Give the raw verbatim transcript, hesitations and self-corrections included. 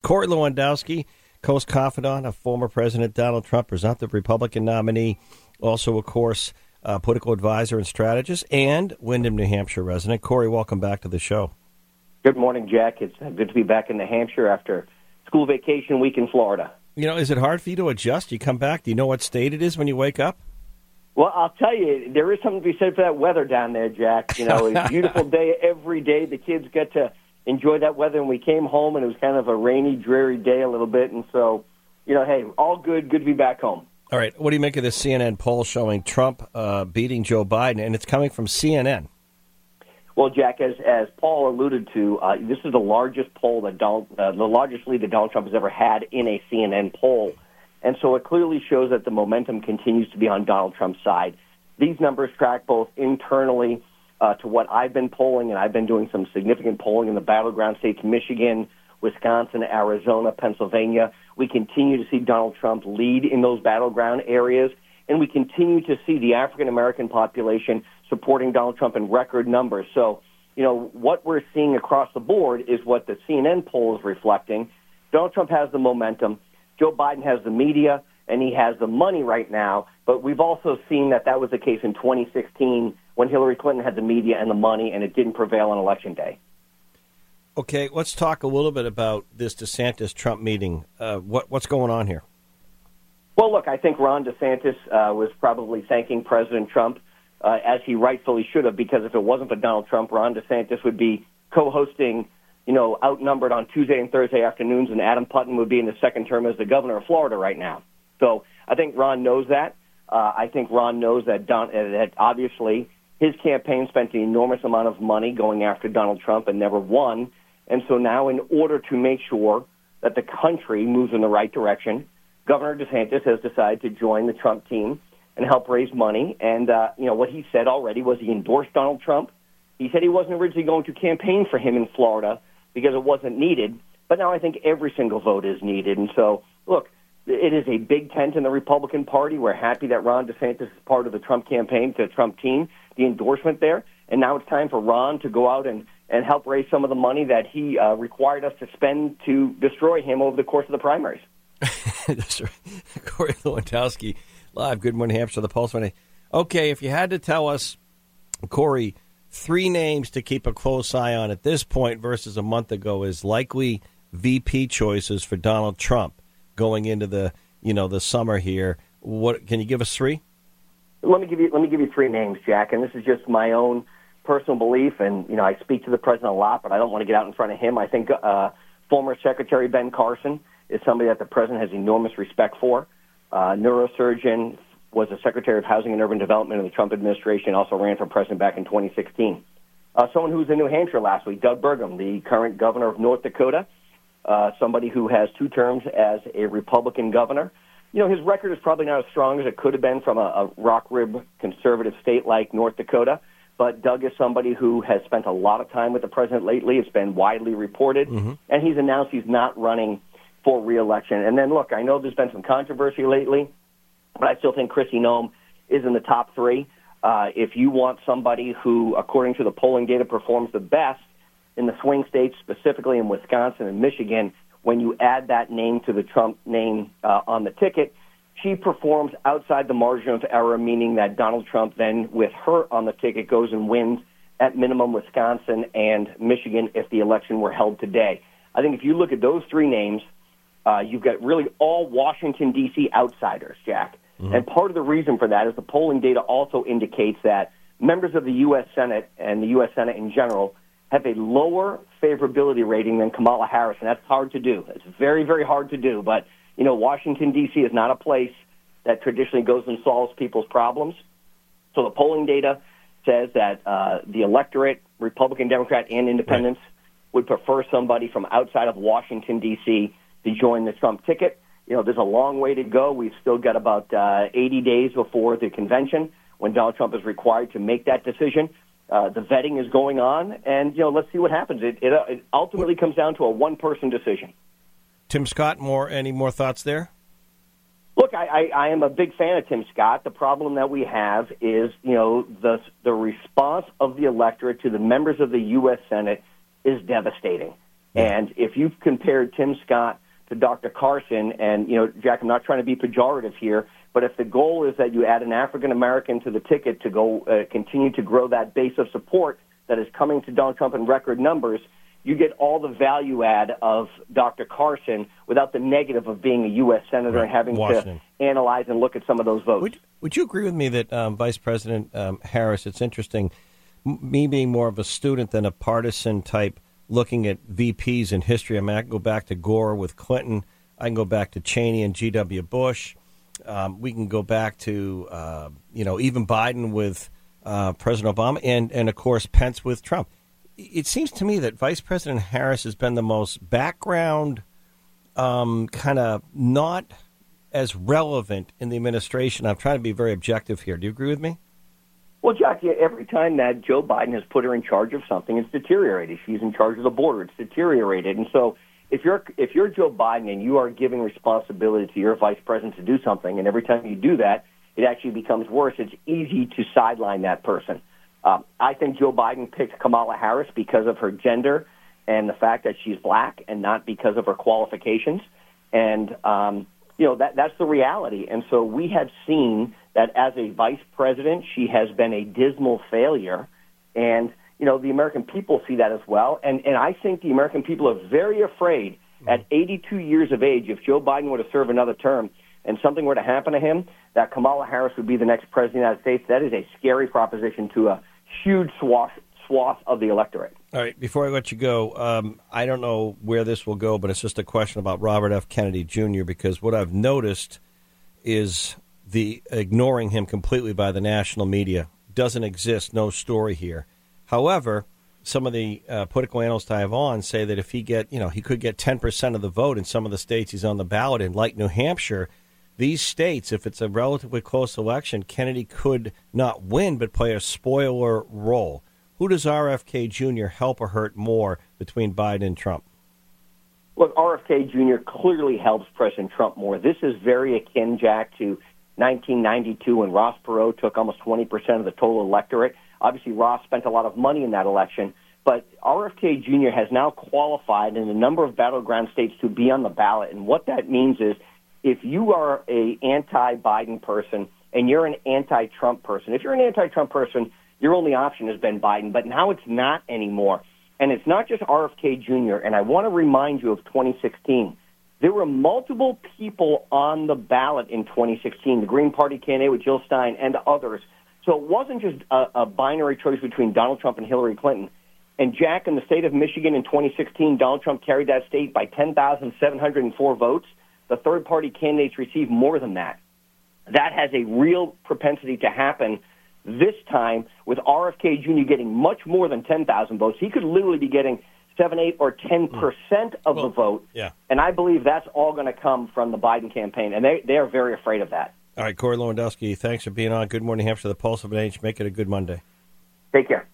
Corey Lewandowski, close confidant of former President Donald Trump, presumptive Republican nominee, also, of course, uh, political advisor and strategist, and Windham, New Hampshire resident. Corey, welcome back to the show. Good morning, Jack. It's good to be back in New Hampshire after school vacation week in Florida. You know, is it hard for you to adjust? You come back, do you know what state it is when you wake up? Well, I'll tell you, there is something to be said for that weather down there, Jack. You know, it's a beautiful day every day. The kids get to enjoy that weather, and we came home, and it was kind of a rainy, dreary day a little bit. And so, you know, hey, all good, good to be back home. All right, what do you make of this C N N poll showing Trump uh, beating Joe Biden, and it's coming from C N N? Well, Jack, as as Paul alluded to, uh, this is the largest poll that Donald, uh, the largest lead that Donald Trump has ever had in a C N N poll. And so it clearly shows that the momentum continues to be on Donald Trump's side. These numbers track both internally uh, to what I've been polling, and I've been doing some significant polling in the battleground states, Michigan, Wisconsin, Arizona, Pennsylvania. We continue to see Donald Trump lead in those battleground areas, and we continue to see the African-American population supporting Donald Trump in record numbers. So, you know, what we're seeing across the board is what the C N N poll is reflecting. Donald Trump has the momentum. Joe Biden has the media, and he has the money right now, but we've also seen that that was the case in twenty sixteen when Hillary Clinton had the media and the money, and it didn't prevail on Election Day. Okay, let's talk a little bit about this DeSantis-Trump meeting. Uh, what, what's going on here? Well, look, I think Ron DeSantis uh, was probably thanking President Trump, uh, as he rightfully should have, because if it wasn't for Donald Trump, Ron DeSantis would be co-hosting, you know, outnumbered on Tuesday and Thursday afternoons, and Adam Putnam would be in the second term as the governor of Florida right now. So I think Ron knows that. Uh, I think Ron knows that, Don, uh, that obviously his campaign spent an enormous amount of money going after Donald Trump and never won. And so now, in order to make sure that the country moves in the right direction, Governor DeSantis has decided to join the Trump team and help raise money. And, uh, you know, what he said already was he endorsed Donald Trump. He said he wasn't originally going to campaign for him in Florida because it wasn't needed. But now I think every single vote is needed. And so, look, it is a big tent in the Republican Party. We're happy that Ron DeSantis is part of the Trump campaign, the Trump team, the endorsement there. And now it's time for Ron to go out and and help raise some of the money that he uh, required us to spend to destroy him over the course of the primaries. That's right. Corey Lewandowski, live, Good Morning Hampshire, the Pulse. Okay, if you had to tell us, Corey, three names to keep a close eye on at this point versus a month ago is likely V P choices for Donald Trump going into the, you know, the summer here. What can you give us three? Let me give you let me give you three names, Jack, and this is just my own personal belief, and, you know, I speak to the president a lot, but I don't want to get out in front of him. I think uh, former Secretary Ben Carson is somebody that the president has enormous respect for. Uh, neurosurgeon, was a Secretary of Housing and Urban Development in the Trump administration, also ran for president back in twenty sixteen. Uh, someone who was in New Hampshire last week, Doug Burgum, the current governor of North Dakota, uh, somebody who has two terms as a Republican governor. You know, his record is probably not as strong as it could have been from a, a rock rib conservative state like North Dakota. But Doug is somebody who has spent a lot of time with the president lately. It's been widely reported. Mm-hmm. And he's announced he's not running for re-election. And then, look, I know there's been some controversy lately, but I still think Kristi Noem is in the top three. Uh, if you want somebody who, according to the polling data, performs the best in the swing states, specifically in Wisconsin and Michigan, when you add that name to the Trump name uh, on the ticket, she performs outside the margin of error, meaning that Donald Trump then, with her on the ticket, goes and wins at minimum Wisconsin and Michigan if the election were held today. I think if you look at those three names, uh, you've got really all Washington, D C outsiders, Jack. Mm-hmm. And part of the reason for that is the polling data also indicates that members of the U S Senate and the U S Senate in general have a lower favorability rating than Kamala Harris, and that's hard to do. It's very, very hard to do, but you know, Washington, D C is not a place that traditionally goes and solves people's problems. So the polling data says that uh, the electorate, Republican, Democrat, and independents, right, would prefer somebody from outside of Washington, D C to join the Trump ticket. You know, there's a long way to go. We've still got about uh, eighty days before the convention when Donald Trump is required to make that decision. Uh, the vetting is going on, and, you know, let's see what happens. It, it, it ultimately comes down to a one-person decision. Tim Scott, more any more thoughts there? Look, I, I, I am a big fan of Tim Scott. The problem that we have is, you know, the the response of the electorate to the members of the U S Senate is devastating. Yeah. And if you've compared Tim Scott to Doctor Carson, and, you know, Jack, I'm not trying to be pejorative here, but if the goal is that you add an African-American to the ticket to go uh, continue to grow that base of support that is coming to Donald Trump in record numbers, you get all the value add of Doctor Carson without the negative of being a U S senator right. and having Washington. to analyze and look at some of those votes. Would, would you agree with me that um, Vice President um, Harris, it's interesting, m- me being more of a student than a partisan type, looking at V Ps in history. I mean, I can go back to Gore with Clinton. I can go back to Cheney and G W. Bush. Um, we can go back to, uh, you know, even Biden with uh, President Obama and, and, of course, Pence with Trump. It seems to me that Vice President Harris has been the most background, um, kind of not as relevant in the administration. I'm trying to be very objective here. Do you agree with me? Well, Jack, every time that Joe Biden has put her in charge of something, it's deteriorated. She's in charge of the border. It's deteriorated. And so if you're if you're Joe Biden and you are giving responsibility to your vice president to do something, and every time you do that, it actually becomes worse, it's easy to sideline that person. Um, I think Joe Biden picked Kamala Harris because of her gender and the fact that she's black and not because of her qualifications. And, um, you know, that that's the reality. And so we have seen that as a vice president, she has been a dismal failure. And, you know, the American people see that as well. And, and I think the American people are very afraid at eighty-two years of age, if Joe Biden were to serve another term and something were to happen to him, that Kamala Harris would be the next president of the United States. That is a scary proposition to a huge swath, swath of the electorate. All right, before I let you go, um, I don't know where this will go, but it's just a question about Robert F. Kennedy Junior, because what I've noticed is the ignoring him completely by the national media. Doesn't exist, no story here. However, some of the uh, political analysts I have on say that if he get, you know, he could get ten percent of the vote in some of the states he's on the ballot in, like New Hampshire. These states, if it's a relatively close election, Kennedy could not win but play a spoiler role. Who does R F K Junior help or hurt more between Biden and Trump? Look, R F K Junior clearly helps President Trump more. This is very akin, Jack, to nineteen ninety-two when Ross Perot took almost twenty percent of the total electorate. Obviously, Ross spent a lot of money in that election, but R F K Junior has now qualified in a number of battleground states to be on the ballot. And what that means is if you are a anti-Biden person and you're an anti-Trump person, if you're an anti-Trump person, your only option has been Biden, but now it's not anymore. And it's not just R F K Junior, and I want to remind you of twenty sixteen. There were multiple people on the ballot in twenty sixteen, the Green Party candidate with Jill Stein and others. So it wasn't just a, a binary choice between Donald Trump and Hillary Clinton. And, Jack, in the state of Michigan in twenty sixteen, Donald Trump carried that state by ten thousand seven hundred four votes. The third-party candidates received more than that. That has a real propensity to happen this time with R F K Junior getting much more than ten thousand votes. He could literally be getting seven, eight, or ten percent of well, the vote. Yeah. And I believe that's all going to come from the Biden campaign, and they, they are very afraid of that. All right, Corey Lewandowski, thanks for being on. Good Morning Hampshire, the Pulse of an Age. Make it a good Monday. Take care.